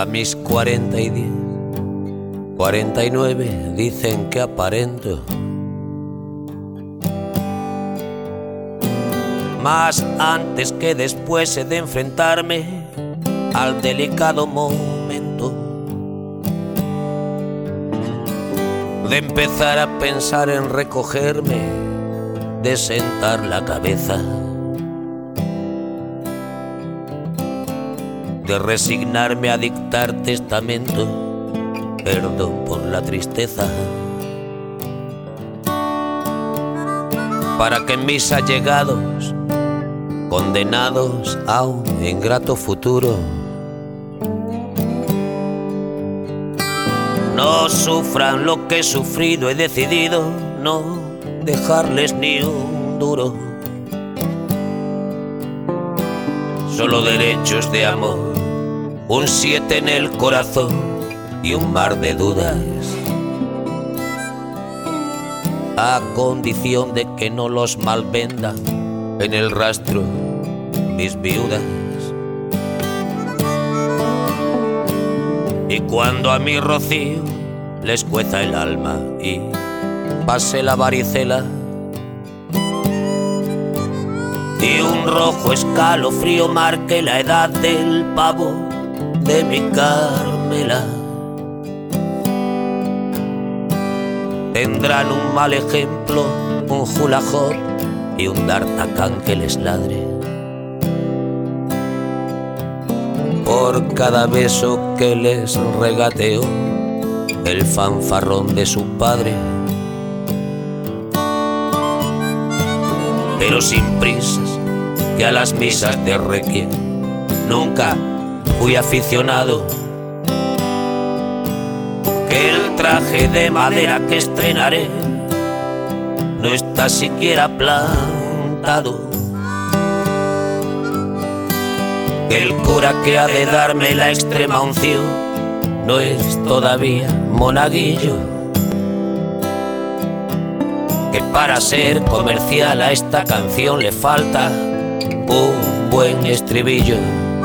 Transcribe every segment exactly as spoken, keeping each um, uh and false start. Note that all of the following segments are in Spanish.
A mis cuarenta y diez, cuarenta y nueve dicen que aparento, mas antes que después he de enfrentarme al delicado momento de empezar a pensar en recogerme, de sentar la cabeza, de resignarme a dictar testamento, perdón por la tristeza, para que mis allegados, condenados a un ingrato futuro, no sufran lo que he sufrido. He decidido no dejarles ni un duro, solo derechos de amor, un siete en el corazón y un mar de dudas, a condición de que no los malvendan en el rastro mis viudas. Y cuando a mi rocío les cueza el alma y pase la varicela y un rojo escalofrío marque la edad del pavo de mi Carmela, tendrán un mal ejemplo, un hula hoop y un d'Artagnan que les ladre por cada beso que les regateó el fanfarrón de su padre. Pero sin prisas, que a las misas de requiem nunca fui aficionado, que el traje de madera que estrenaré no está siquiera plantado, que el cura que ha de darme la extrema unción no es todavía monaguillo, que para ser comercial a esta canción le falta un buen estribillo.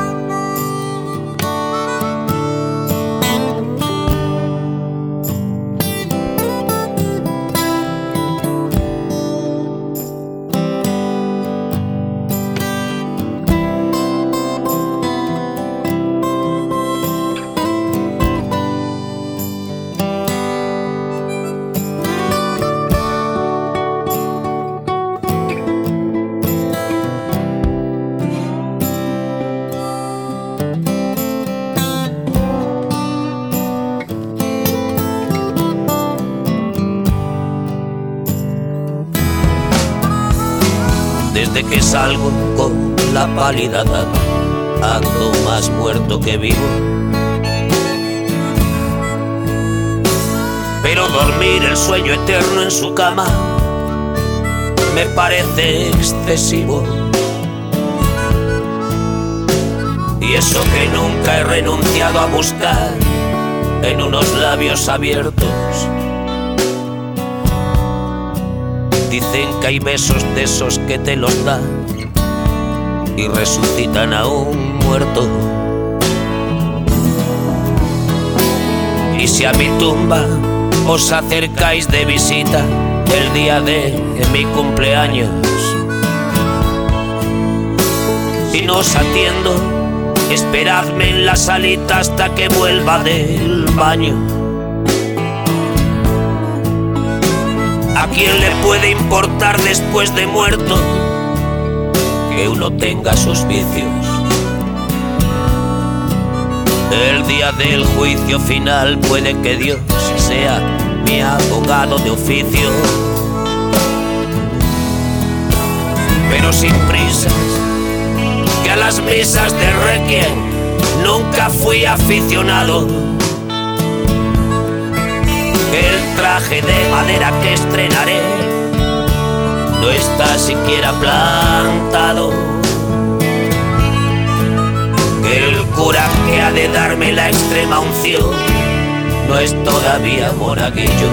Desde que salgo con la pálida edad, ando más muerto que vivo. Pero dormir el sueño eterno en su cama me parece excesivo. Y eso que nunca he renunciado a buscar en unos labios abiertos. Dicen que hay besos de esos que te los dan y resucitan a un muerto. Y si a mi tumba os acercáis de visita el día de mi cumpleaños y no os atiendo, esperadme en la salita hasta que vuelva del baño. ¿A quién le puede importar después de muerto que uno tenga sus vicios? El día del juicio final puede que Dios sea mi abogado de oficio. Pero sin prisas, que a las misas de requiem nunca fui aficionado, que el traje de madera que estrenaré no está siquiera plantado, que el cura que ha de darme la extrema unción no es todavía monaguillo,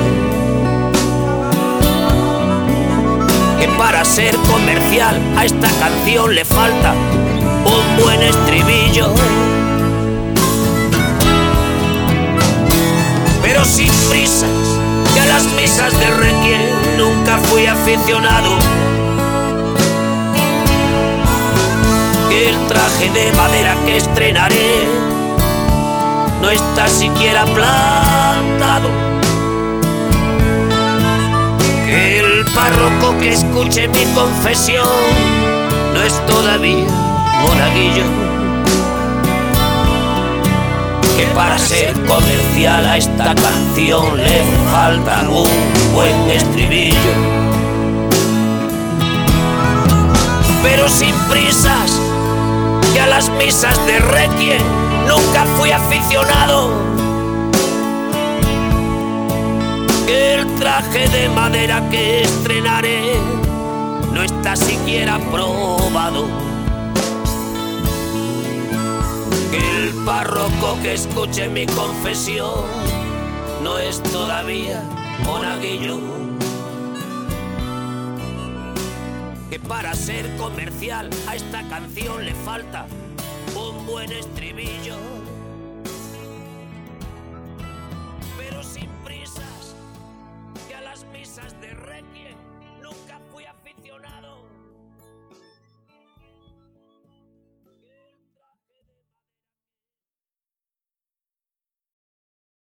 que para ser comercial a esta canción le falta un buen estribillo. pero sin prisas, que a las misas de Requiem nunca fui aficionado, que el traje de madera que estrenaré no está siquiera plantado, que el párroco que escuche mi confesión no es todavía monaguillo, que para ser comercial a esta canción le falta un buen estribillo, pero sin prisas, que a las misas de Requiem nunca fui aficionado, que el traje de madera que estrenaré no está siquiera probado, que el párroco que escuche mi confesión no es todavía monaguillo, que para ser comercial a esta canción le falta un buen estribillo.